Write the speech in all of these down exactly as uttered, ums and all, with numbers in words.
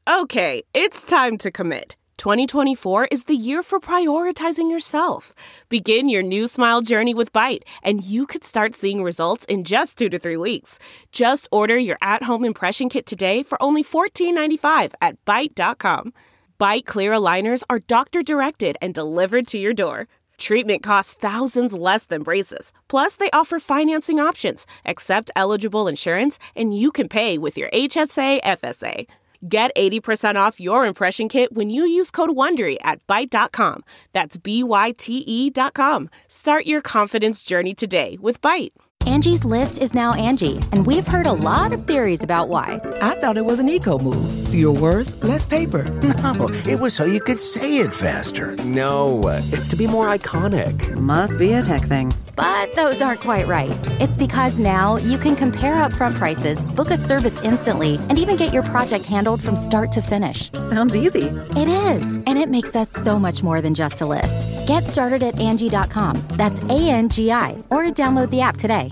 Okay, it's time to commit. twenty twenty-four is the year for prioritizing yourself. Begin your new smile journey with Byte, and you could start seeing results in just two to three weeks. Just order your at-home impression kit today for only fourteen ninety-five at byte dot com. Byte clear aligners are doctor-directed and delivered to your door. Treatment costs thousands less than braces. Plus, they offer financing options, accept eligible insurance, and you can pay with your H S A F S A. Get eighty percent off your impression kit when you use code WONDERY at byte dot com. That's B Y T E dot com. Start your confidence journey today with Byte. Angie's List is now Angie, and we've heard a lot of theories about why. I thought it was an eco move. Fewer words, less paper. No, it was so you could say it faster. No, it's to be more iconic. Must be a tech thing. But those aren't quite right. It's because now you can compare upfront prices, book a service instantly, and even get your project handled from start to finish. Sounds easy. It is, and it makes us so much more than just a list. Get started at Angie dot com. That's A N G I, or download the app today.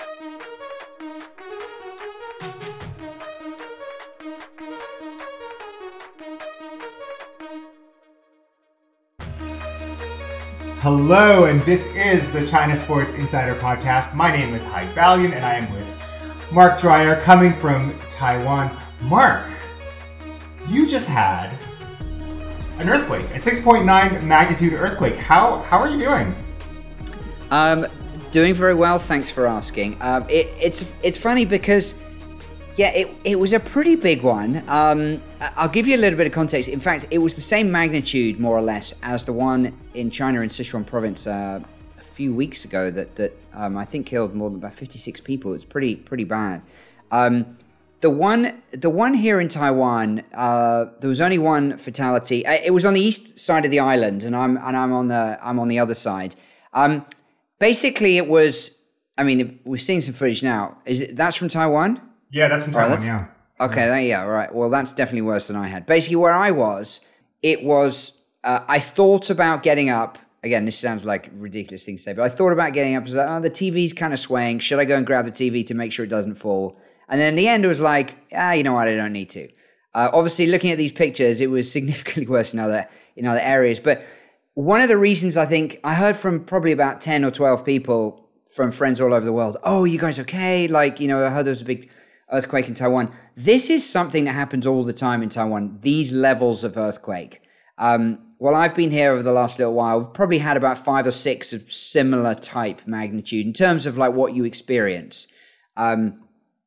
Hello, and this is the China Sports Insider Podcast. My name is Hai Balian, and I am with Mark Dreyer, coming from Taiwan. Mark, you just had an earthquake, a six point nine magnitude earthquake. How how are you doing? Um, doing very well, thanks for asking. Um, it, it's it's funny because, yeah, it, it was a pretty big one. Um, I'll give you a little bit of context. In fact, it was the same magnitude, more or less, as the one in China in Sichuan province uh, a few weeks ago that that um, I think killed more than about fifty-six people. It's pretty pretty bad. Um, the one the one here in Taiwan, uh, there was only one fatality. It was on the east side of the island, and I'm and I'm on the I'm on the other side. Um, basically, it was. I mean, we're seeing some footage now. Is it that's from Taiwan? Yeah, that's from Taiwan, oh, that's, yeah. Okay, yeah. yeah, right. Well, that's definitely worse than I had. Basically, where I was, it was, uh, I thought about getting up. Again, this sounds like a ridiculous thing to say, but I thought about getting up. I was like, oh, the T V's kind of swaying. Should I go and grab the T V to make sure it doesn't fall? And then in the end, it was like, ah, you know what? I don't need to. Uh, obviously, looking at these pictures, it was significantly worse in other, in other areas. But one of the reasons I think, I heard from probably about ten or twelve people from friends all over the world, oh, you guys okay? Like, you know, I heard there was a big earthquake in Taiwan. This is something that happens all the time in Taiwan, these levels of earthquake. Um, well, I've been here over the last little while. We've probably had about five or six of similar type magnitude in terms of like what you experience. Um,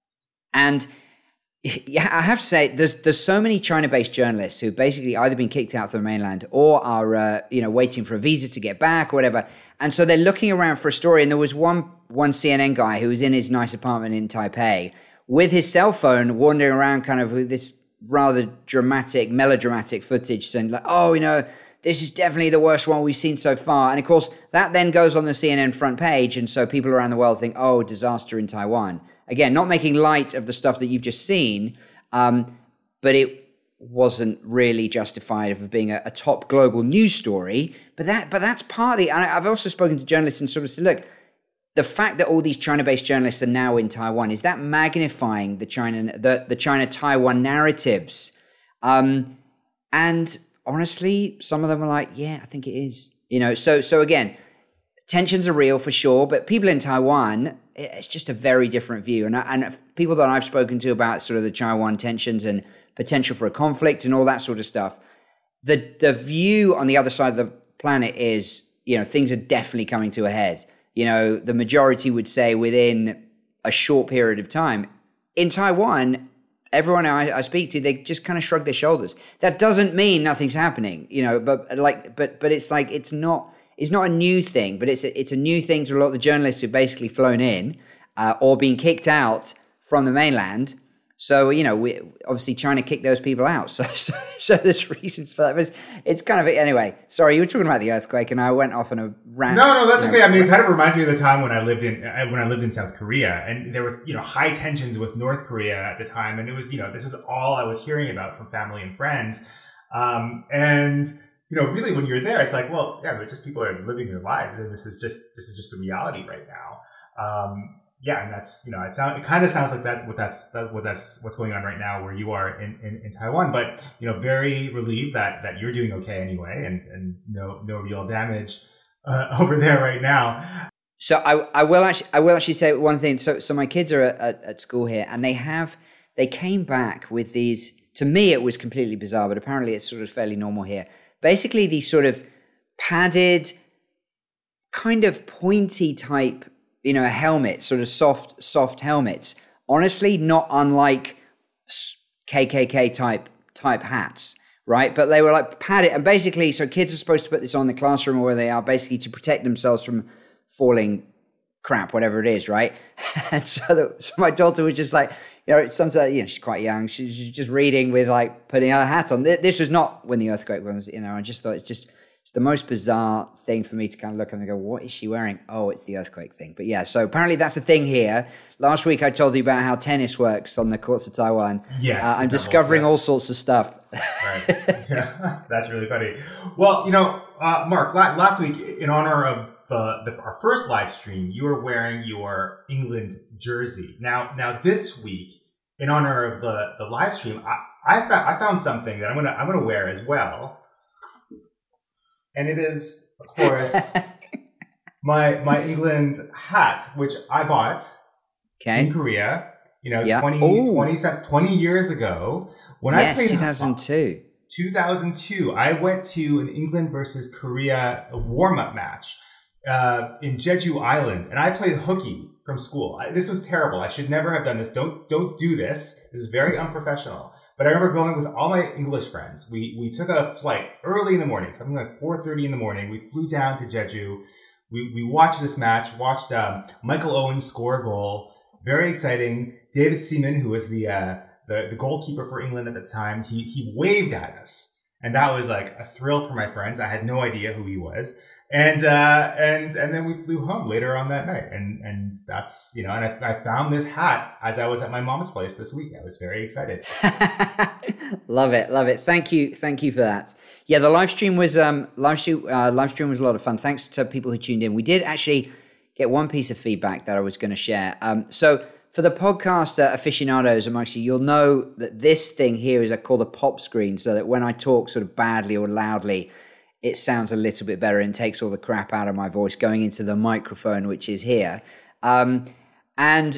and yeah, I have to say, there's there's so many China-based journalists who've basically either been kicked out from the mainland or are uh, you know waiting for a visa to get back or whatever. And so they're looking around for a story. And there was one one C N N guy who was in his nice apartment in Taipei with his cell phone wandering around kind of with this rather dramatic, melodramatic footage saying like, oh, you know, this is definitely the worst one we've seen so far. And of course, that then goes on the C N N front page. And so people around the world think, oh, disaster in Taiwan. Again, not making light of the stuff that you've just seen, um, but it wasn't really justified of being a, a top global news story. But that, but that's partly, and I've also spoken to journalists and sort of said, look, the fact that all these China-based journalists are now in Taiwan, is that magnifying the China, the, the China-Taiwan narratives? Um, and honestly, some of them are like, yeah, I think it is. You know, so so again, tensions are real for sure, but people in Taiwan, it's just a very different view. And, and people that I've spoken to about sort of the Taiwan tensions and potential for a conflict and all that sort of stuff, the the view on the other side of the planet is, you know, things are definitely coming to a head. You know, the majority would say within a short period of time. In Taiwan, everyone I, I speak to, they just kind of shrug their shoulders. That doesn't mean nothing's happening, you know, but like, but but it's like it's not it's not a new thing, but it's a, it's a new thing to a lot of the journalists who've basically flown in uh, or been kicked out from the mainland. So, you know, we obviously China kicked those people out. So, so, so there's reasons for that. But it's, it's kind of, anyway, sorry, you were talking about the earthquake and I went off on a rant. No, no, that's okay. I mean, it kind of reminds me of the time when I lived in, when I lived in South Korea, and there was, you know, high tensions with North Korea at the time. And it was, you know, this is all I was hearing about from family and friends. Um, and, you know, really when you're there, it's like, well, yeah, but just people are living their lives. And this is just, this is just the reality right now. Um, yeah, and that's, you know, it sound, it kind of sounds like that, what that's, that, what that's, what's going on right now where you are in, in, in Taiwan, but, you know, very relieved that, that you're doing okay anyway, and, and no, no real damage, uh, over there right now. So I, I will actually, I will actually say one thing. So, so my kids are at, at, at school here, and they have, they came back with these, to me, it was completely bizarre, but apparently it's sort of fairly normal here. Basically these sort of padded, kind of pointy type, you know, helmets, sort of soft, soft helmets. Honestly, not unlike K K K type type hats, right? But they were like padded, and basically, so kids are supposed to put this on in the classroom or where they are, basically to protect themselves from falling crap, whatever it is, right? And so, the, so my daughter was just like, you know, sometimes, you know, she's quite young. She's just reading with like putting her hat on. This was not when the earthquake was, you know, I just thought it's just, it's the most bizarre thing for me to kind of look and go, what is she wearing? Oh, it's the earthquake thing. But yeah, so apparently that's a thing here. Last week I told you about how tennis works on the courts of Taiwan. Yes. Uh, I'm discovering yes. all sorts of stuff. Right. Yeah, that's really funny. Well, you know, uh, Mark, la- last week in honor of the, the our first live stream, you were wearing your England jersey. Now, now this week, in honor of the, the live stream, I, I found I found something that I'm gonna I'm gonna wear as well. And it is, of course, my my England hat, which I bought okay. in Korea, you know, yeah. twenty, twenty, twenty years ago. When yes, I played two thousand two. two thousand two, I went to an England versus Korea warm-up match uh, in Jeju Island, and I played hooky from school. I, this was terrible. I should never have done this. Don't don't do this. This is very unprofessional. But I remember going with all my English friends. We we took a flight early in the morning, something like four thirty in the morning. We flew down to Jeju. We we watched this match, watched um, Michael Owen score a goal. Very exciting. David Seaman, who was the, uh, the the goalkeeper for England at the time, he he waved at us. And that was like a thrill for my friends. I had no idea who he was. And uh, and and then we flew home later on that night. And and that's, you know, and I, I found this hat as I was at my mom's place this week. I was very excited. Love it, love it. Thank you, thank you for that. Yeah, the live stream was um live stream uh, live stream was a lot of fun. Thanks to people who tuned in. We did actually get one piece of feedback that I was going to share. Um, so for the podcast uh, aficionados amongst you, you'll know that this thing here is called a pop screen, so that when I talk sort of badly or loudly, it sounds a little bit better and takes all the crap out of my voice going into the microphone, which is here. Um, and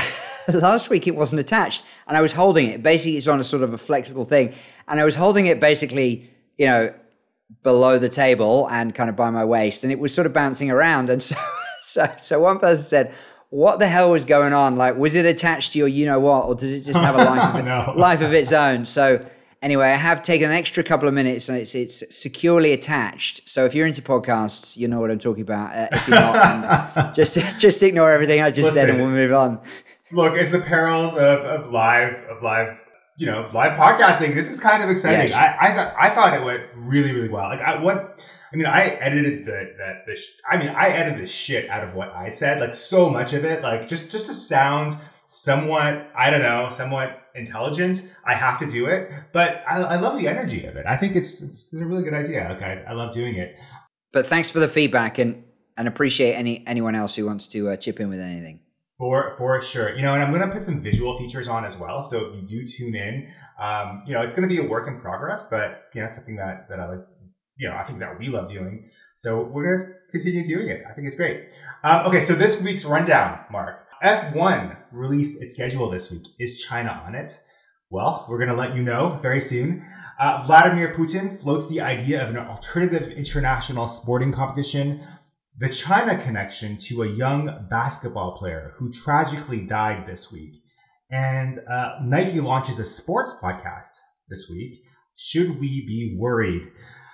last week it wasn't attached, and I was holding it. Basically, it's on a sort of a flexible thing, and I was holding it basically, you know, below the table and kind of by my waist, and it was sort of bouncing around. And so, so, so one person said, "What the hell was going on? Like, was it attached to your, you know what, or does it just have a life of, no. life of its own?" So. Anyway, I have taken an extra couple of minutes, and it's it's securely attached. So if you're into podcasts, you know what I'm talking about. Uh, if you're not, um, just just ignore everything I just Listen, said, and we'll move on. Look, it's the perils of, of live of live, you know, live podcasting. This is kind of exciting. Yes. I I thought I thought it went really really well. Like I what I mean, I edited the that the sh- I mean, I edited the shit out of what I said. Like so much of it, like just just to sound somewhat, I don't know, somewhat intelligent. I have to do it, but I, I love the energy of it. I think it's, it's, it's a really good idea. Like I, I love doing it. But thanks for the feedback, and and appreciate any anyone else who wants to uh, chip in with anything. For for sure, you know, and I'm going to put some visual features on as well. So if you do tune in, um, you know, it's going to be a work in progress, but you know, it's something that that I like. You know, I think that we love doing. So we're going to continue doing it. I think it's great. Um, okay, so this week's rundown, Mark. F one released its schedule this week. Is China on it? Well, we're going to let you know very soon. Uh, Vladimir Putin floats the idea of an alternative international sporting competition. The China connection to a young basketball player who tragically died this week. And uh, Nike launches a sports podcast this week. Should we be worried?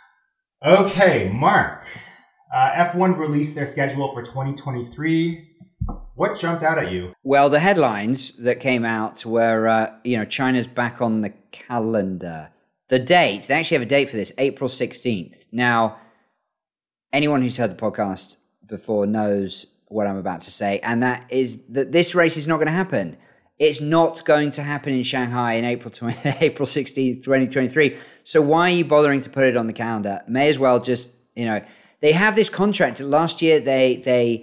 Okay, Mark. Uh, F one released their schedule for twenty twenty-three. What jumped out at you? Well, the headlines that came out were, uh, you know, China's back on the calendar. The date, they actually have a date for this, April sixteenth. Now, anyone who's heard the podcast before knows what I'm about to say, and that is that this race is not going to happen. It's not going to happen in Shanghai in April April sixteenth, twenty twenty-three. So why are you bothering to put it on the calendar? May as well just, you know, they have this contract. Last year, they they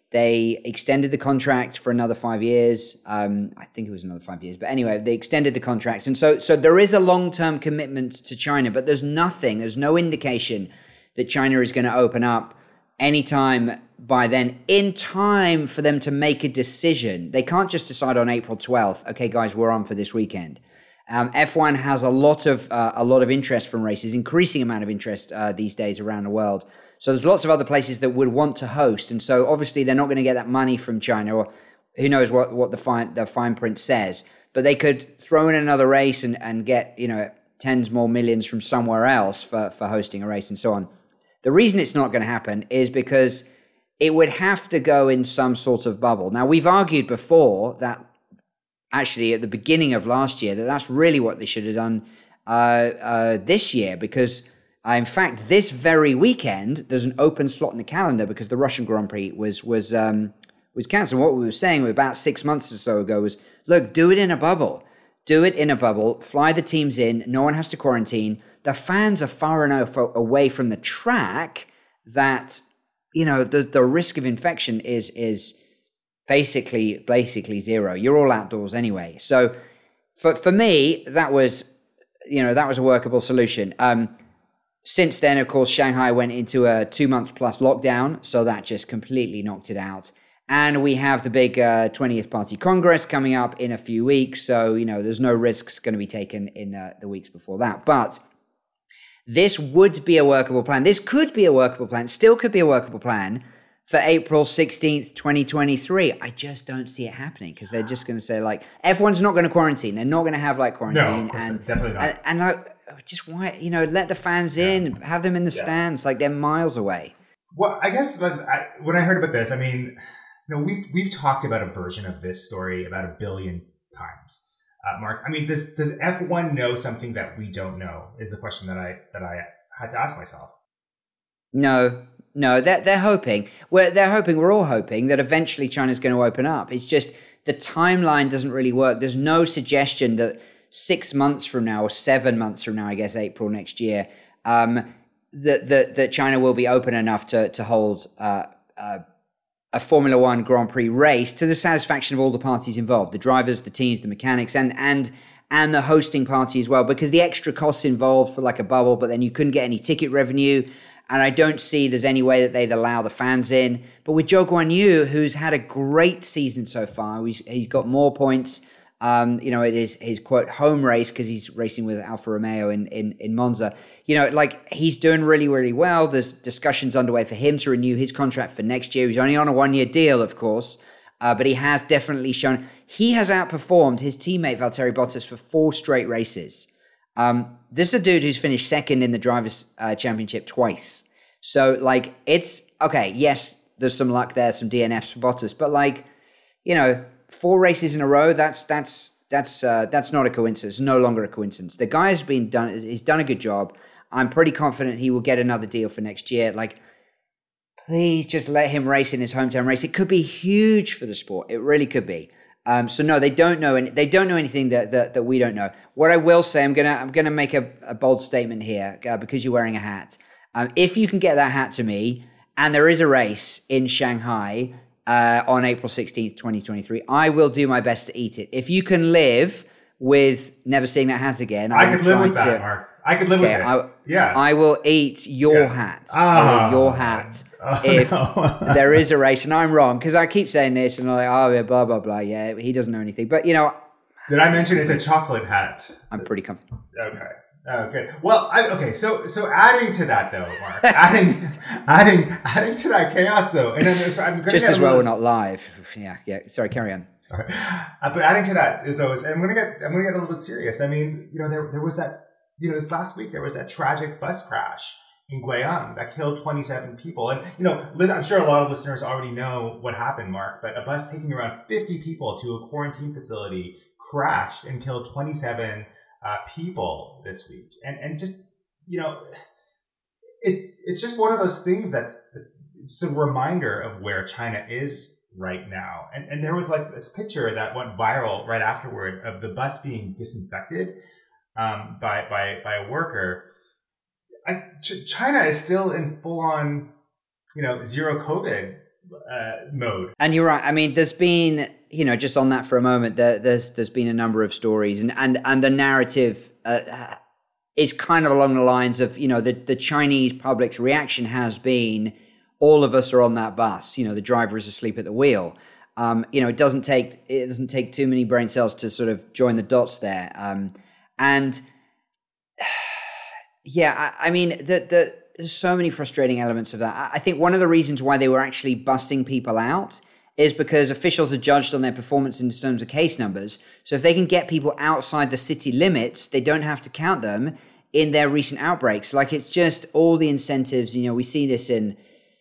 They extended the contract for another five years. Um, I think it was another five years. But anyway, they extended the contract. And so, so there is a long-term commitment to China, but there's nothing, there's no indication that China is going to open up anytime by then, in time for them to make a decision. They can't just decide on April twelfth, okay, guys, we're on for this weekend. Um, F one has a lot of uh, a lot of interest from races, increasing amount of interest uh, these days around the world. So there's lots of other places that would want to host, and so obviously they're not going to get that money from China, or who knows what, what the fine the fine print says. But they could throw in another race and, and get, you know, tens more millions from somewhere else for, for hosting a race and so on. The reason it's not going to happen is because it would have to go in some sort of bubble. Now, we've argued before that actually at the beginning of last year that that's really what they should have done uh, uh, this year, because uh, in fact, this very weekend, there's an open slot in the calendar because the Russian Grand Prix was was um, was cancelled. What we were saying about six months or so ago was, look, do it in a bubble. Do it in a bubble, fly the teams in, no one has to quarantine. The fans are far enough away from the track that, you know, the, the risk of infection is is basically basically zero. You're all outdoors anyway. So for for me, that was, you know, that was a workable solution. Um, since then, of course, Shanghai went into a two-month plus lockdown, so that just completely knocked it out. And we have the big uh, twentieth Party Congress coming up in a few weeks. So, you know, there's no risks going to be taken in uh, the weeks before that. But this would be a workable plan. This could be a workable plan. Still could be a workable plan for April sixteenth, twenty twenty-three. I just don't see it happening because they're just going to say, like, F one's not going to quarantine. They're not going to have, like, quarantine. No, of course, and, definitely not. And, and like, just why, you know, let the fans in, have them in the yeah. stands. Like, they're miles away. Well, I guess I, when I heard about this, I mean, you know, we've we've talked about a version of this story about a billion times, uh, Mark. I mean, does does F one know something that we don't know? Is the question that I that I had to ask myself. No, no, they're they're hoping. We're they're hoping. We're all hoping that eventually China's going to open up. It's just the timeline doesn't really work. There's no suggestion that six months from now or seven months from now, I guess April next year, um, that that that China will be open enough to to hold Uh, uh, a Formula One Grand Prix race to the satisfaction of all the parties involved, the drivers, the teams, the mechanics, and and and the hosting party as well, because the extra costs involved for like a bubble, but then you couldn't get any ticket revenue. And I don't see there's any way that they'd allow the fans in. But with Zhou Guanyu, who's had a great season so far, he's, he's got more points. Um, you know, it is his quote home race because he's racing with Alfa Romeo in, in, in Monza. You know, like he's doing really, really well. There's discussions underway for him to renew his contract for next year. He's only on a one-year deal, of course, uh, but he has definitely shown he has outperformed his teammate Valtteri Bottas for four straight races. Um, this is a dude who's finished second in the Drivers' uh, Championship twice. So, like, it's okay. Yes, there's some luck there, some D N Fs for Bottas, but like, you know, four races in a row, that's that's that's uh, that's not a coincidence. It's no longer a coincidence. The guy has been done. He's done a good job. I'm pretty confident he will get another deal for next year. Like, please just let him race in his hometown race. It could be huge for the sport. It really could be. Um, so no, they don't know. Any, they don't know anything that, that that we don't know. What I will say, I'm gonna I'm gonna make a, a bold statement here uh, because you're wearing a hat. Um, if you can get that hat to me, and there is a race in Shanghai Uh, on April sixteenth, twenty twenty-three, I will do my best to eat it. If you can live with never seeing that hat again, I, I could live with that, to, Mark. I could live okay, with it. I, yeah. I will eat your yeah. hat. Oh, I will eat your hat oh, if no. there is a race. And I'm wrong because I keep saying this and I'm like, oh, yeah, blah, blah, blah. Yeah, he doesn't know anything. But, you know. Did I mention it's a chocolate hat? I'm pretty confident. Okay. Oh, good. Well, I, okay. So, so adding to that, though, Mark, adding, adding, adding to that chaos, though, and then so I'm gonna just get as well little, we're not live. Yeah, yeah. Sorry, carry on. Sorry, uh, but adding to that is those, and I'm gonna get, I'm gonna get a little bit serious. I mean, you know, there, there was that, you know, this last week there was that tragic bus crash in Guiyang that killed twenty-seven people, and you know, I'm sure a lot of listeners already know what happened, Mark. But a bus taking around fifty people to a quarantine facility crashed and killed twenty-seven. Uh, people this week, and and just you know, it it's just one of those things that's it's a reminder of where China is right now. And and there was like this picture that went viral right afterward of the bus being disinfected um, by by by a worker. I, Ch- China is still in full on, you know, zero COVID uh, mode. And you're right. I mean, there's been, you know, just on that for a moment, there, there's there's been a number of stories, and and and the narrative uh, is kind of along the lines of, you know, the the Chinese public's reaction has been, all of us are on that bus. You know, the driver is asleep at the wheel. Um, you know, it doesn't take it doesn't take too many brain cells to sort of join the dots there. Um, and yeah, I, I mean, the the there's so many frustrating elements of that. I, I think one of the reasons why they were actually busting people out is because officials are judged on their performance in terms of case numbers. So if they can get people outside the city limits, they don't have to count them in their recent outbreaks. Like, it's just all the incentives. You know, we see this in,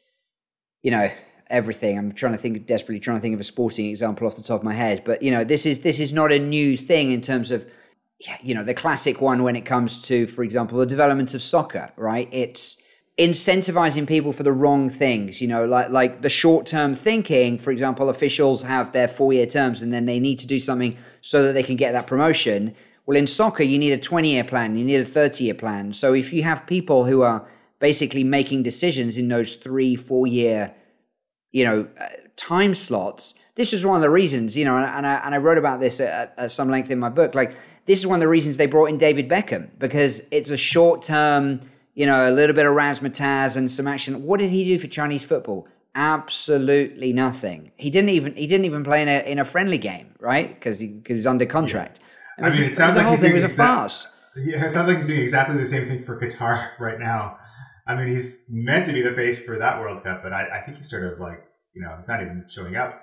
you know, everything. I'm trying to think, desperately trying to think of a sporting example off the top of my head. But, you know, this is this is not a new thing in terms of, you know, the classic one when it comes to, for example, the development of soccer, right? It's incentivizing people for the wrong things, you know, like like the short-term thinking. For example, officials have their four-year terms and then they need to do something so that they can get that promotion. Well, in soccer, you need a twenty-year plan, you need a thirty-year plan. So if you have people who are basically making decisions in those three, four-year, you know, uh, time slots, this is one of the reasons, you know, and, and, I, and I wrote about this at, at some length in my book. Like, this is one of the reasons they brought in David Beckham, because it's a short-term, you know, a little bit of razzmatazz and some action. What did he do for Chinese football? Absolutely nothing. He didn't even he didn't even play in a in a friendly game, right? Because he, he was under contract. Yeah. I mean, it, it sounds like he's doing it was a exa- farce. Yeah, it sounds like he's doing exactly the same thing for Qatar right now. I mean, he's meant to be the face for that World Cup, but I, I think he's sort of like, you know, he's not even showing up.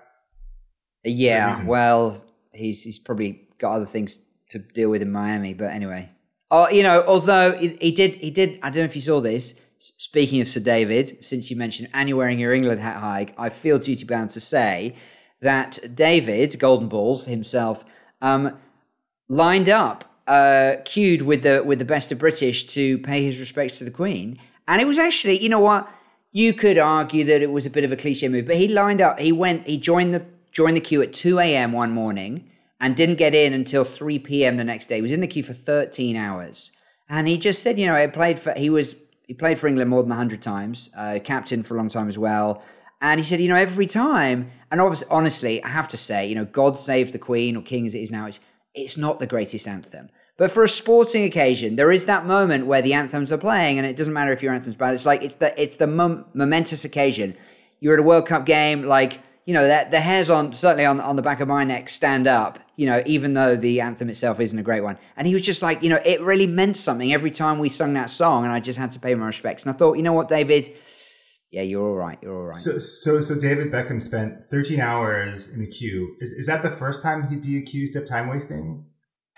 Yeah, well, he's he's probably got other things to deal with in Miami, but anyway. Oh, you know, although he, he did, he did. I don't know if you saw this. Speaking of Sir David, since you mentioned, and you're wearing your England hat, Haig, I feel duty bound to say that David Golden Balls himself um, lined up, uh, queued with the with the best of British to pay his respects to the Queen, and it was actually, you know what, you could argue that it was a bit of a cliche move, but he lined up. He went. He joined the joined the queue at two a.m. one morning. And didn't get in until three p.m. the next day. He was in the queue for thirteen hours. And he just said, you know, he played for he was he played for England more than one hundred times, uh, captain for a long time as well. And he said, you know, every time, and obviously, honestly, I have to say, you know, God Save the Queen, or King as it is now, it's, it's not the greatest anthem. But for a sporting occasion, there is that moment where the anthems are playing, and it doesn't matter if your anthem's bad. It's like, it's the, it's the mom- momentous occasion. You're at a World Cup game, like, you know, that the hairs on, certainly on, on the back of my neck stand up, you know, even though the anthem itself isn't a great one. And he was just like, you know, it really meant something every time we sung that song, and I just had to pay my respects. And I thought, you know what, David? Yeah, you're all right. You're all right. So, so, so David Beckham spent thirteen hours in the queue. Is is that the first time he'd be accused of time wasting?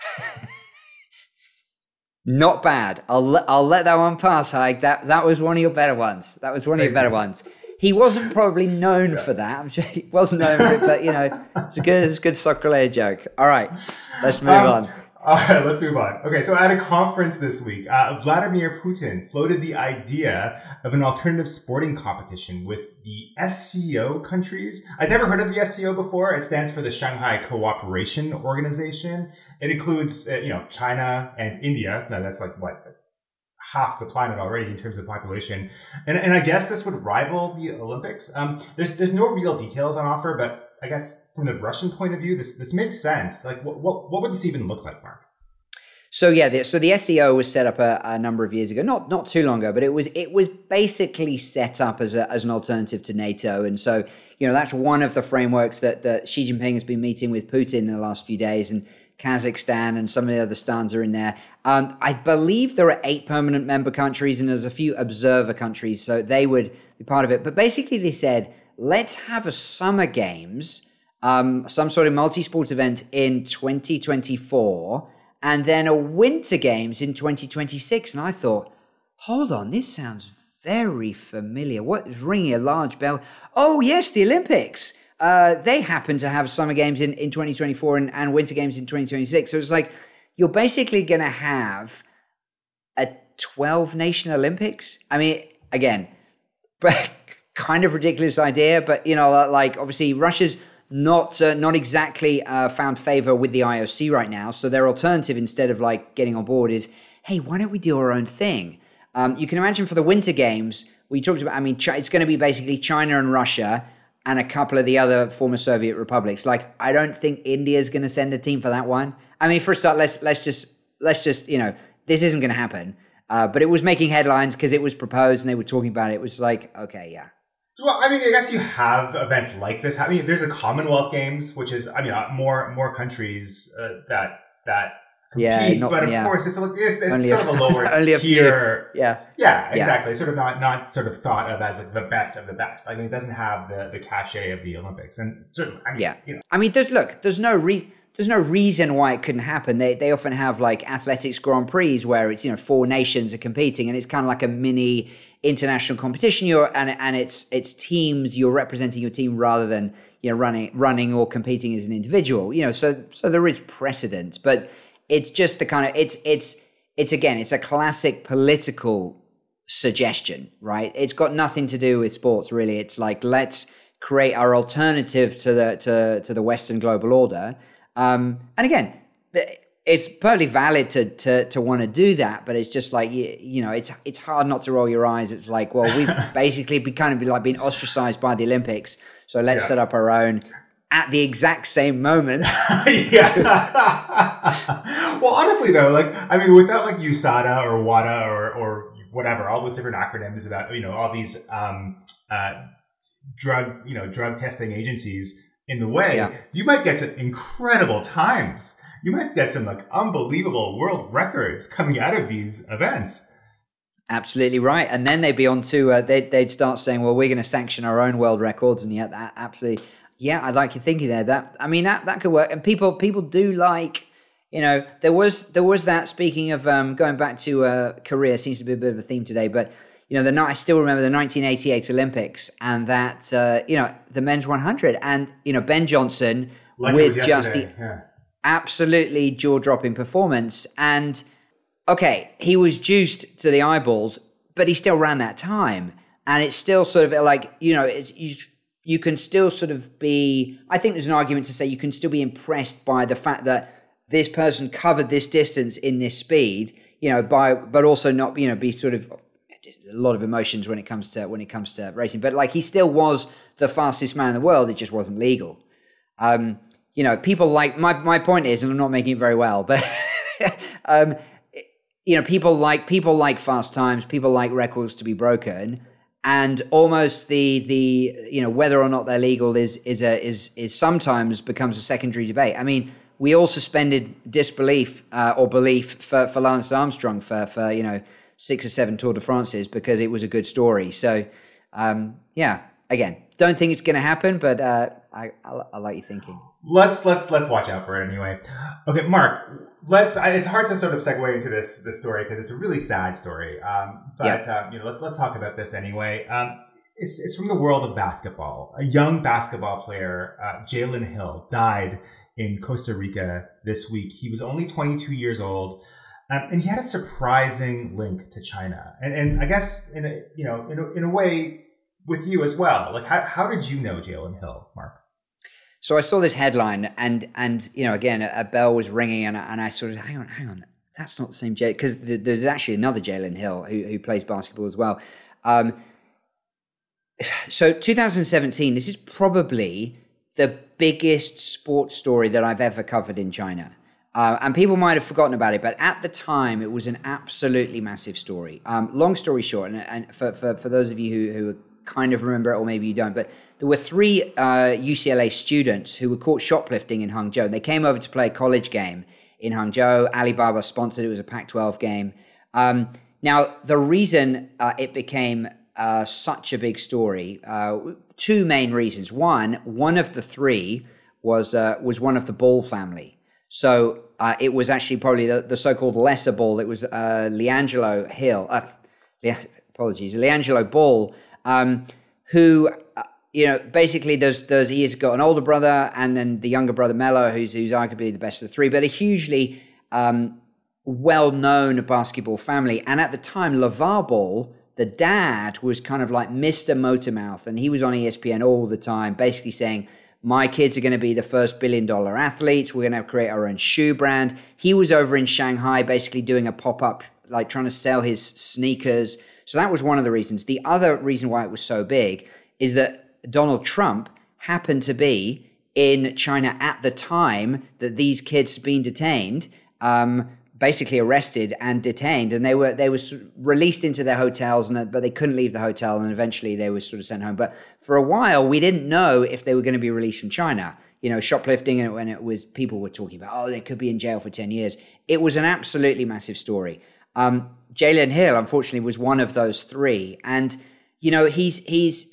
Not bad. I'll let, I'll let that one pass, Haig. That that was one of your better ones. That was one of your better ones. He wasn't probably known for that. I'm sure he wasn't known for it, but, you know, it's a good, it's a good soccer player joke. All right, let's move um, on. All right, let's move on. Okay, so at a conference this week, uh, Vladimir Putin floated the idea of an alternative sporting competition with the S C O countries. I'd never heard of the S C O before. It stands for the Shanghai Cooperation Organization. It includes, uh, you know, China and India. Now, that's like, what, half the planet already in terms of population. And and I guess this would rival the Olympics. Um, there's there's no real details on offer, but I guess from the Russian point of view, this this makes sense. Like, what what, what would this even look like, Mark? So yeah, the, so the S C O was set up a, a number of years ago, not not too long ago, but it was it was basically set up as a, as an alternative to NATO, and so you know that's one of the frameworks that that Xi Jinping has been meeting with Putin in the last few days, and Kazakhstan and some of the other stans are in there. Um, I believe there are eight permanent member countries and there's a few observer countries, so they would be part of it. But basically they said, let's have a summer games, um, some sort of multi-sport event in twenty twenty-four, and then a winter games in twenty twenty-six. And I thought, hold on, this sounds very familiar. What is ringing a large bell? Oh, yes, the Olympics. Uh, they happen to have summer games in, in twenty twenty-four and, and winter games in twenty twenty-six. So it's like, you're basically going to have a twelve-nation Olympics. I mean, again, kind of ridiculous idea, but, you know, like, obviously, Russia's not uh, not exactly uh, found favor with the I O C right now. So their alternative, instead of, like, getting on board is, hey, why don't we do our own thing? Um, you can imagine for the winter games, we talked about, I mean, it's going to be basically China and Russia and a couple of the other former Soviet republics. Like, I don't think India's going to send a team for that one. I mean, for a start, let's let's just let's just you know, this isn't going to happen. Uh, but it was making headlines because it was proposed and they were talking about it. It was like, okay, yeah. Well, I mean, I guess you have events like this. I mean, there's the Commonwealth Games, which is, I mean, uh, more more countries uh, that that compete. Yeah, not, but of yeah. course, it's, a, it's, it's only sort a, of a lower only a tier. Few. Yeah, yeah, exactly. Yeah. Sort of not not sort of thought of as like the best of the best. I mean, it doesn't have the the cachet of the Olympics, and certainly, I mean, yeah. You know. I mean, there's look, there's no reason. There's no reason why it couldn't happen. They they often have like athletics Grand Prix where it's, you know, four nations are competing and it's kind of like a mini international competition. You're and and it's it's teams. You're representing your team rather than, you know, running running or competing as an individual. You know, so so there is precedent, but it's just the kind of it's it's it's again it's a classic political suggestion, right? It's got nothing to do with sports really. It's like, let's create our alternative to the to to the Western global order. Um, and again, it's perfectly valid to to to want to do that, but it's just like, you, you know, it's it's hard not to roll your eyes. It's like, well, we've basically be kind of be like being ostracized by the Olympics, so let's yeah. set up our own at the exact same moment. yeah. Well, honestly, though, like, I mean, without like U S A D A or WADA or or whatever, all those different acronyms about, you know, all these um, uh, drug, you know, drug testing agencies in the way, yeah. you might get some incredible times. You might get some like unbelievable world records coming out of these events. Absolutely right. And then they'd be on to, uh, they'd, they'd start saying, well, we're going to sanction our own world records. And yeah, that absolutely. Yeah, I like your thinking there. That, I mean, that, that could work. And people, people do like, you know, there was, there was that, speaking of um, going back to uh, Korea, seems to be a bit of a theme today, but you know, the I still remember the nineteen eighty-eight Olympics and that, uh, you know, the men's one hundred and, you know, Ben Johnson like with just the yeah. absolutely jaw-dropping performance. And okay, he was juiced to the eyeballs, but he still ran that time. And it's still sort of like, you know, it's, you, you can still sort of be, I think there's an argument to say you can still be impressed by the fact that this person covered this distance in this speed, you know, by, but also not, you know, be sort of, a lot of emotions when it comes to when it comes to racing, but like he still was the fastest man in the world. It just wasn't legal. Um, you know, people like my my point is, and I'm not making it very well, but um, you know, people like people like fast times. People like records to be broken, and almost the the you know whether or not they're legal is is a is is sometimes becomes a secondary debate. I mean, we all suspended disbelief uh, or belief for for Lance Armstrong for for you know. six or seven Tour de France's because it was a good story. So, um, yeah, again, don't think it's going to happen, but uh, I, I, I like your thinking. Let's let's let's watch out for it anyway. Okay, Mark. Let's. It's hard to sort of segue into this this story because it's a really sad story. Um, but yeah. uh, you know, let's let's talk about this anyway. Um, it's it's from the world of basketball. A young basketball player, uh, Jalen Hill, died in Costa Rica this week. He was only twenty-two years old. Um, and he had a surprising link to China, and and I guess in a you know in a, in a way with you as well. Like how how did you know Jalen Hill, Mark? So I saw this headline, and and you know again a, a bell was ringing, and I, and I sort of hang on, hang on, that's not the same Jalen, because th- there's actually another Jalen Hill who who plays basketball as well. Um, so two thousand seventeen, this is probably the biggest sports story that I've ever covered in China. Uh, and people might have forgotten about it, but at the time, it was an absolutely massive story. Um, long story short, and, and for, for, for those of you who, who kind of remember it, or maybe you don't, but there were three uh, U C L A students who were caught shoplifting in Hangzhou. And they came over to play a college game in Hangzhou. Alibaba sponsored it. It was a Pac twelve game. Um, now, the reason uh, it became uh, such a big story, uh, two main reasons. One, one of the three was uh, was one of the Ball family. So uh, it was actually probably the, the so-called lesser Ball. It was uh, LiAngelo Hill. Uh, Le- apologies, LiAngelo Ball, um, who uh, you know basically there's there's he's got an older brother and then the younger brother Melo, who's who's arguably the best of the three, but a hugely um, well-known basketball family. And at the time, LeVar Ball, the dad, was kind of like Mister Motormouth, and he was on E S P N all the time, basically saying, my kids are going to be the first billion dollar athletes. We're going to create our own shoe brand. He was over in Shanghai basically doing a pop-up, like trying to sell his sneakers. So that was one of the reasons. The other reason why it was so big is that Donald Trump happened to be in China at the time that these kids had been detained, um, basically arrested and detained, and they were they were released into their hotels, and but they couldn't leave the hotel, and eventually they were sort of sent home. But for a while, we didn't know if they were going to be released from China. You know, shoplifting, and when it was people were talking about, oh, they could be in jail for ten years. It was an absolutely massive story. Um, Jalen Hill, unfortunately, was one of those three, and you know, he's he's.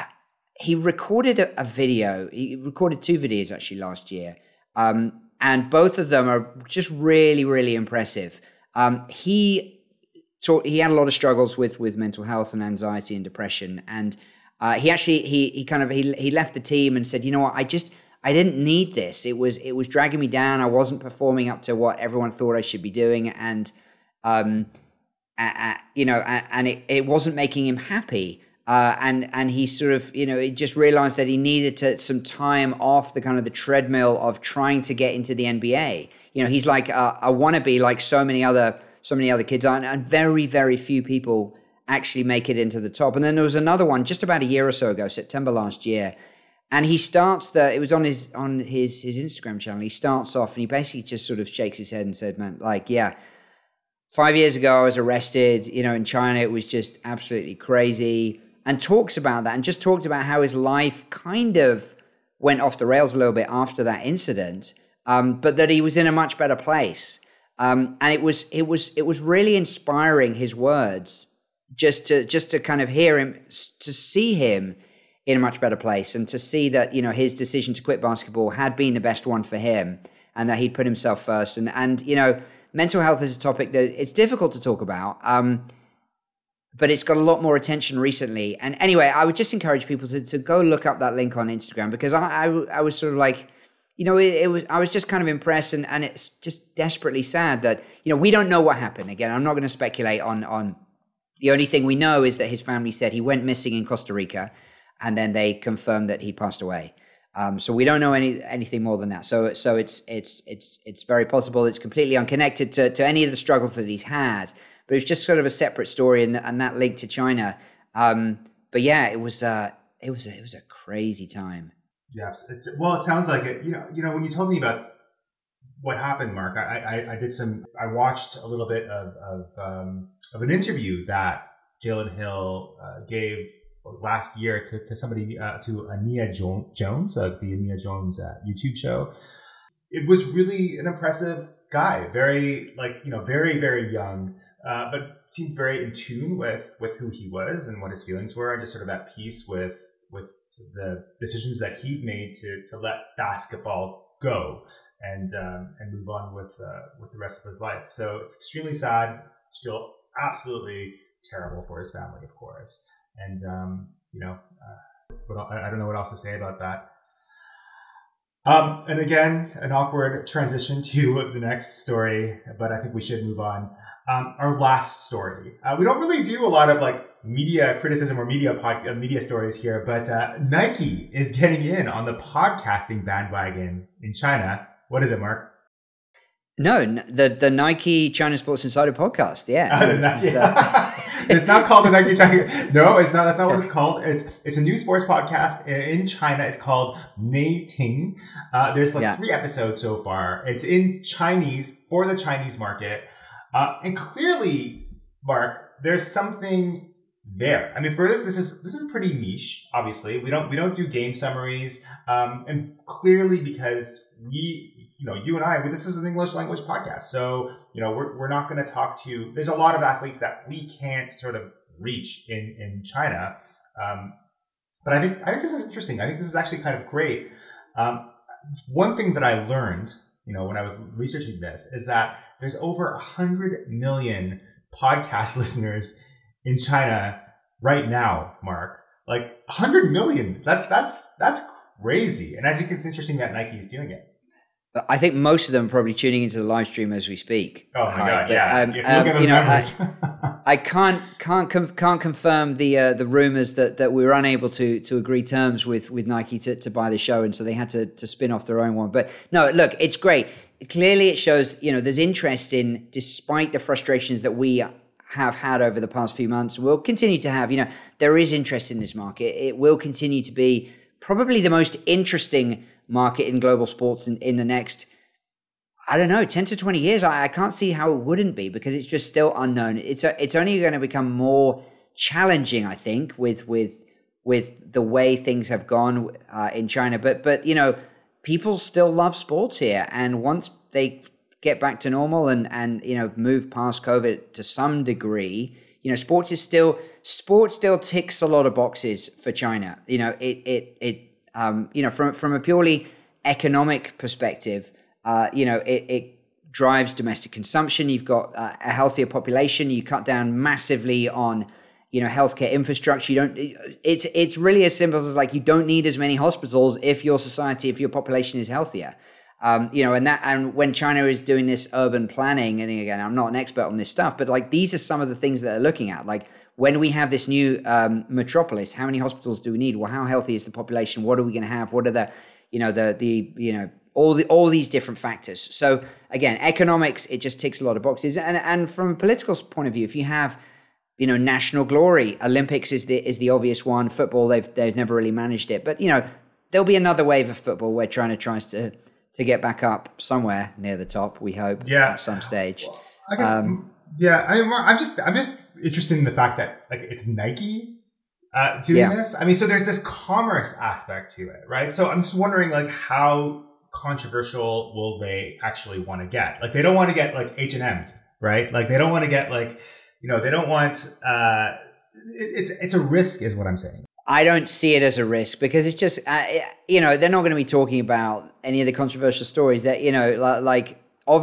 He recorded a, a video. He recorded two videos actually last year, um, and both of them are just really, really impressive. Um, he taught, he had a lot of struggles with with mental health and anxiety and depression, and uh, he actually he he kind of he he left the team and said, you know what, I just I didn't need this. It was it was dragging me down. I wasn't performing up to what everyone thought I should be doing, and um, uh, you know, and, and it it wasn't making him happy. Uh, and and he sort of, you know, he just realized that he needed to, some time off the kind of the treadmill of trying to get into the N B A. You know, he's like a, a wannabe, like so many other so many other kids are, and, and very very few people actually make it into the top. And then there was another one just about a year or so ago, September last year, and he starts the. It was on his on his his Instagram channel. He starts off and he basically just sort of shakes his head and said, "Man, like yeah." Five years ago, I was arrested. You know, in China, it was just absolutely crazy. And talks about that, and just talked about how his life kind of went off the rails a little bit after that incident, um, but that he was in a much better place. Um, and it was it was it was really inspiring, his words, just to just to kind of hear him, to see him in a much better place, and to see that, you know, his decision to quit basketball had been the best one for him, and that he'd put himself first. And and you know, mental health is a topic that it's difficult to talk about. Um, But it's got a lot more attention recently. And anyway, I would just encourage people to, to go look up that link on Instagram, because I, I, I was sort of like, you know, it, it was I was just kind of impressed, and, and it's just desperately sad that, you know, we don't know what happened. Again, I'm not going to speculate on on. The only thing we know is that his family said he went missing in Costa Rica, and then they confirmed that he passed away. Um, so we don't know any anything more than that. So so it's it's it's it's very possible it's completely unconnected to to any of the struggles that he's had. But it was just sort of a separate story, and, and that link to China. Um, but yeah, it was uh, it was a, it was a crazy time. Yeah, it's, well, it sounds like it. You know, you know, when you told me about what happened, Mark, I I, I did some. I watched a little bit of of, um, of an interview that Jalen Hill uh, gave last year to to somebody uh, to Ania Jones of the Ania Jones uh, YouTube show. It was really an impressive guy. Very like you know, very very young. Uh, but seemed very in tune with, with who he was and what his feelings were, and just sort of at peace with with the decisions that he'd made to to let basketball go and um, and move on with uh, with the rest of his life. So it's extremely sad. I feel absolutely terrible for his family, of course. And um, you know, uh, what, I don't know what else to say about that. Um, and again, an awkward transition to the next story, but I think we should move on. Um, our last story. Uh, we don't really do a lot of like media criticism or media pod, uh, media stories here, but uh, Nike is getting in on the podcasting bandwagon in China. What is it, Mark? No, the the Nike China Sports Insider podcast. Yeah, uh, it's, Nike, uh, it's not called the Nike China. No, it's not. That's not what it's called. It's it's a new sports podcast in China. It's called Neiting. Uh, there's like yeah. three episodes so far. It's in Chinese for the Chinese market. Uh, and clearly, Mark, there's something there. I mean, for this, this is this is pretty niche. Obviously, we don't we don't do game summaries, um, and clearly because we, you know, you and I, this is an English language podcast, so you know, we're we're not going to talk to. There's a lot of athletes that we can't sort of reach in in China, um, but I think I think this is interesting. I think this is actually kind of great. Um, one thing that I learned, you know, when I was researching this, is that there's over one hundred million podcast listeners in China right now, Mark. Like one hundred million. That's that's that's crazy. And I think it's interesting that Nike is doing it. I think most of them are probably tuning into the live stream as we speak. Oh my right? god, but, yeah. Um, Look um, at those you know, numbers. I, I can't can't can't confirm the uh, the rumors that, that we were unable to to agree terms with with Nike to, to buy the show, and so they had to to spin off their own one. But no, look, it's great. Clearly, it shows, you know, there's interest in, despite the frustrations that we have had over the past few months, will continue to have. You know, there is interest in this market. It will continue to be probably the most interesting market in global sports in, in the next, I don't know, ten to twenty years. I, I can't see how it wouldn't be, because it's just still unknown. It's a, it's only going to become more challenging, I think, with with with the way things have gone uh, in China. But but you know, people still love sports here, and once they get back to normal and and you know move past COVID to some degree, you know, sports is still sports still ticks a lot of boxes for China. You know, it it it um you know from from a purely economic perspective. Uh, you know, it, it drives domestic consumption. You've got uh, a healthier population. You cut down massively on, you know, healthcare infrastructure. You don't. It's it's really as simple as like you don't need as many hospitals if your society, if your population is healthier. Um, you know, and that and when China is doing this urban planning, and again, I'm not an expert on this stuff, but like these are some of the things that they're looking at. Like when we have this new um, metropolis, how many hospitals do we need? Well, how healthy is the population? What are we going to have? What are the, you know, the the you know. All the all these different factors. So again, economics, it just ticks a lot of boxes. And and from a political point of view, if you have, you know, national glory, Olympics is the is the obvious one. Football, they've they've never really managed it. But you know, there'll be another wave of football where China tries to to get back up somewhere near the top. We hope, yeah, at some stage. Well, I guess, um, yeah. I, I'm just I'm just interested in the fact that like it's Nike uh, doing yeah. this. I mean, so there's this commerce aspect to it, right? So I'm just wondering like how controversial will they actually want to get? Like they don't want to get like H and M, right? Like they don't want to get like, you know, they don't want uh it, it's it's a risk is what I'm saying. I don't see it as a risk because it's just uh, you know, they're not going to be talking about any of the controversial stories that, you know, like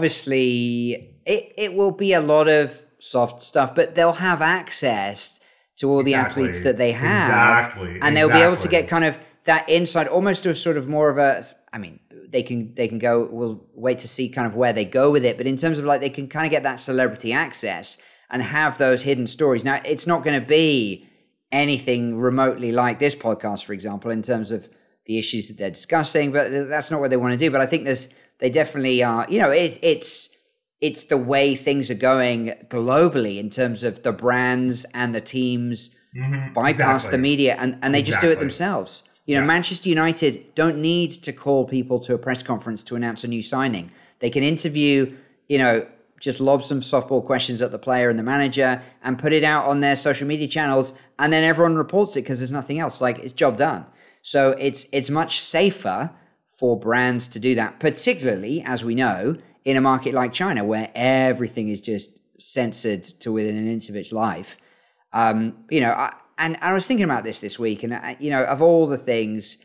obviously it it will be a lot of soft stuff, but they'll have access to all the exactly. athletes that they have. Exactly. And exactly. they'll be able to get kind of that insight, almost to a sort of more of a, I mean, they can they can go, we'll wait to see kind of where they go with it. But in terms of like, they can kind of get that celebrity access and have those hidden stories. Now, it's not going to be anything remotely like this podcast, for example, in terms of the issues that they're discussing, but that's not what they want to do. But I think there's, they definitely are, you know, it, it's, it's the way things are going globally in terms of the brands and the teams mm-hmm. bypass exactly. the media and, and they exactly. just do it themselves. You know, yeah. Manchester United don't need to call people to a press conference to announce a new signing. They can interview, you know, just lob some softball questions at the player and the manager and put it out on their social media channels, and then everyone reports it because there's nothing else. Like, it's job done. So it's it's much safer for brands to do that, particularly, as we know, in a market like China, where everything is just censored to within an inch of its life. Um, you know, I, And I was thinking about this this week, and, you know, of all the things,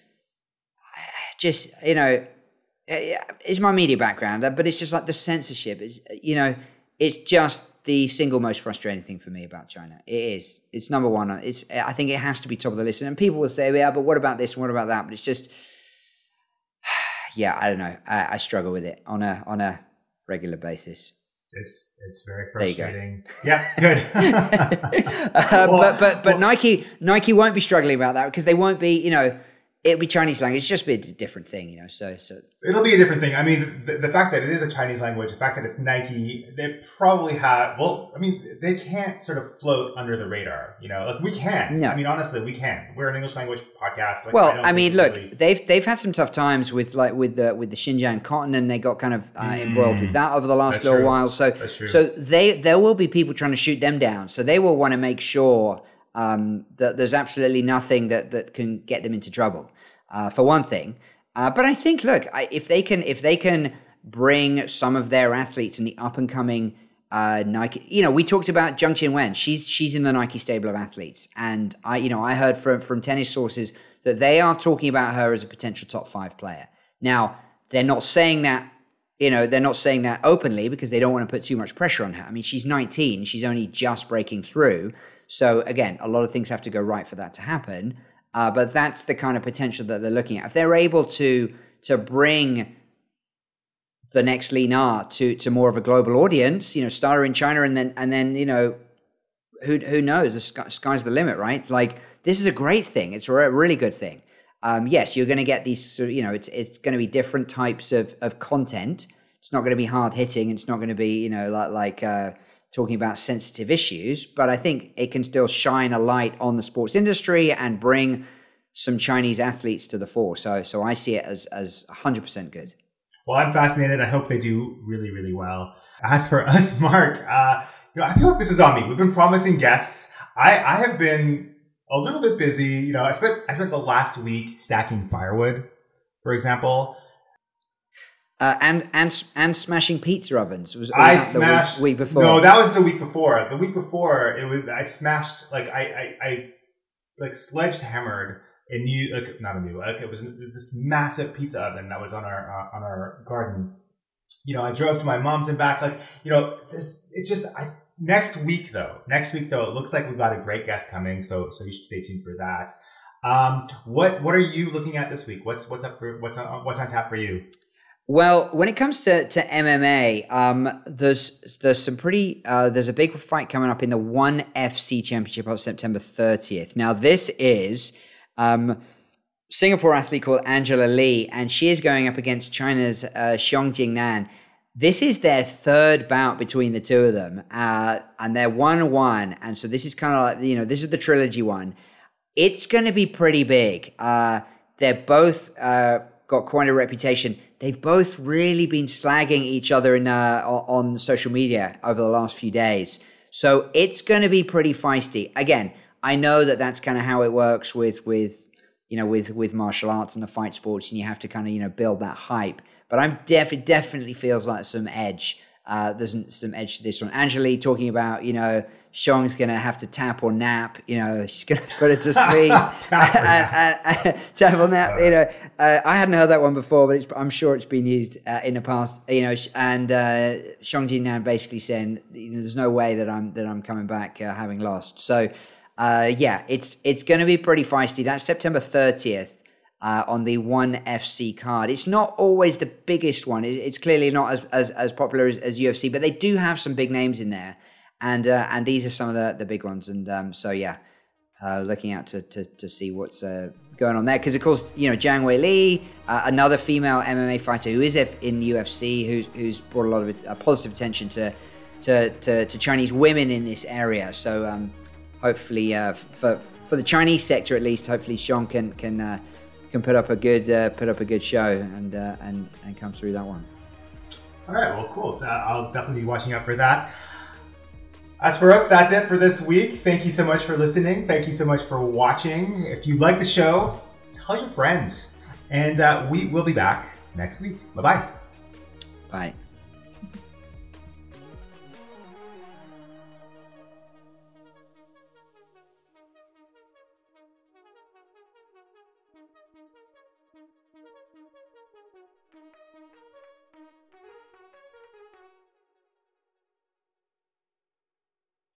just, you know, it's my media background, but it's just like the censorship is, you know, it's just the single most frustrating thing for me about China. It is. It's number one. It's. I think it has to be top of the list. And people will say, yeah, but what about this and what about that? But it's just, yeah, I don't know. I, I struggle with it on a on a regular basis. It's it's very frustrating. Yeah, good. uh, well, but but but well, Nike Nike won't be struggling about that because they won't be. You know, it'll be Chinese language. It's just be a different thing. You know, so so it'll be a different thing. I mean, the, the fact that it is a Chinese language, the fact that it's Nike, they probably have. Well, I mean, they can't sort of float under the radar. You know, like we can. No. I mean, honestly, we can. We're an English language podcast. Like, well, I, I mean, look, really... they've they've had some tough times with like with the with the Xinjiang cotton, and they got kind of uh, mm, embroiled with that over the last little true. while. So so they there will be people trying to shoot them down. So they will want to make sure um, that there's absolutely nothing that that can get them into trouble. Uh, for one thing, uh, but I think, look, I, if they can, if they can bring some of their athletes in the up and coming uh, Nike, you know, we talked about Zheng Qinwen. She's she's in the Nike stable of athletes, and I, you know, I heard from from tennis sources that they are talking about her as a potential top five player. Now, they're not saying that, you know, they're not saying that openly because they don't want to put too much pressure on her. I mean, she's nineteen, she's only just breaking through, so again, a lot of things have to go right for that to happen. Uh, but that's the kind of potential that they're looking at. If they're able to to bring the next Li Na to to more of a global audience, you know, start her in China, and then and then you know, who who knows? The sky, sky's the limit, right? Like, this is a great thing. It's a really good thing. Um, yes, you're going to get these. You know, it's it's going to be different types of of content. It's not going to be hard hitting. It's not going to be, you know, like like uh, talking about sensitive issues, but I think it can still shine a light on the sports industry and bring some Chinese athletes to the fore. So, so I see it as as one hundred percent good. Well, I'm fascinated. I hope they do really, really well. As for us, Mark, uh, you know, I feel like this is on me. We've been promising guests. I, I have been a little bit busy. You know, I spent I spent the last week stacking firewood, for example. Uh, and and and smashing pizza ovens. Was, was I that smashed the week, week before. No, that was the week before. The week before, it was I smashed like I I, I like sledge hammered a new like not a new like it was this massive pizza oven that was on our uh, on our garden. You know, I drove to my mom's and back. Like you know, this it's just I. Next week though, next week though, it looks like we've got a great guest coming. So so you should stay tuned for that. Um, what what are you looking at this week? What's what's up for what's on what's on tap for you? Well, when it comes to, to M M A, um, there's there's some pretty uh, there's a big fight coming up in the ONE F C Championship on September thirtieth. Now, this is um, Singapore athlete called Angela Lee, and she is going up against China's uh, Xiong Jingnan. This is their third bout between the two of them, uh, and they're one one, and so this is kind of like you know this is the trilogy one. It's going to be pretty big. Uh, they're both uh, got quite a reputation. They've both really been slagging each other in uh, on social media over the last few days. So it's going to be pretty feisty. Again, I know that that's kind of how it works with, with you know, with, with martial arts and the fight sports, and you have to kind of, you know, build that hype. But I'm def- it definitely feels like some edge. Uh, there's some edge to this one. Angela talking about, you know, Xiong's going to have to tap or nap, you know, she's going to put her to sleep. tap, or nap. and, and, tap or nap, you know. Uh, I hadn't heard that one before, but it's, I'm sure it's been used uh, in the past, you know, and uh, Xiong Jingnan basically saying, you know, there's no way that I'm that I'm coming back uh, having lost. So, uh, yeah, it's it's going to be pretty feisty. That's September thirtieth. Uh, on the ONE F C card. It's not always the biggest one. It's clearly not as as, as popular as, as U F C, but they do have some big names in there. And uh, and these are some of the, the big ones. And um, so, yeah, uh, looking out to, to, to see what's uh, going on there. Because, of course, you know, Zhang Wei Li, uh, another female M M A fighter who is in U F C, who's, who's brought a lot of uh, positive attention to, to, to, to Chinese women in this area. So um, hopefully, uh, for for the Chinese sector at least, hopefully Xiong can... can uh, can put up a good uh, put up a good show and uh, and and come through that one. All right, well, cool. Uh, I'll definitely be watching out for that. As for us, that's it for this week. Thank you so much for listening. Thank you so much for watching. If you like the show, tell your friends, and uh, we will be back next week. Bye-bye. Bye.